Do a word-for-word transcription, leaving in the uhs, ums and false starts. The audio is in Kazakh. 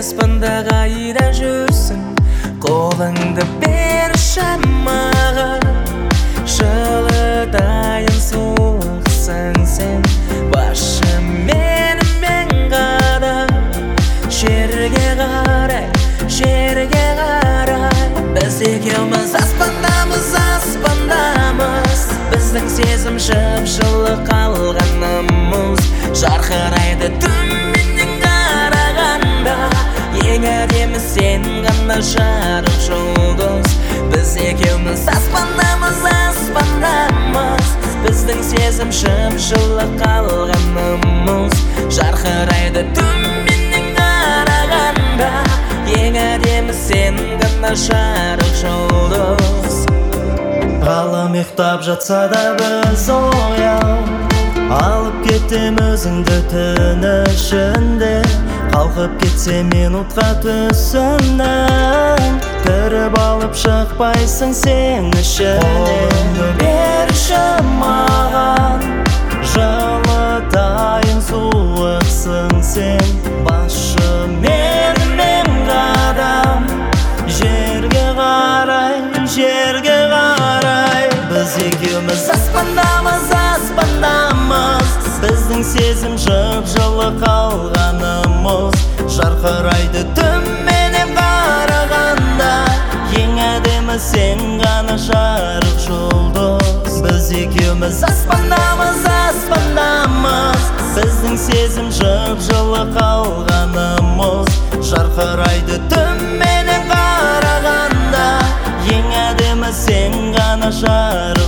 аспанда қайда жүрсің, қолыңды берші маған. Жылытайын суықсың сен, басшы менімен қадам. Жерге қарай, жерге қарай, біз екеуміз аспандамыз, аспандамыз. Біздің сезім жып-жылы қалғанымыз, жарқырайды түнменен қарағанда. Ең әдемі сен ғана жарық жұлдыз. Біз екеуміз аспандамыз, аспандамыз. Біздің сезім жып-жылы қалғанымыз, жарқырайды түнменен қарағанда. Ең әдемі сен ғана жарық жұлдыз. Ғалам ұйықтап жатса да біз ояу, алып кетем өзіңді түн ішінде. Қалқып кетсе минутқа түсімнен, кіріп алып шықпайсың сен ішіне. Қолыңды берші маған, жылытайын суықсың сен, басшы менімен қадам. Жерге қарай, жерге қарай, біз екеуміз аспандамыз, аспандамыз. Біздің сезім жып-жылы қалғанымыз, жарқырайды түнменен қарағанда. Ең әдемі сен ғана жарық жұлдыз. Біз екеуміз аспандамыз, аспандамыз. Біздің сезім жып-жылы қалғанымыз, жарқырайды түнменен қарағанда. Ең әдемі сен ғана жарық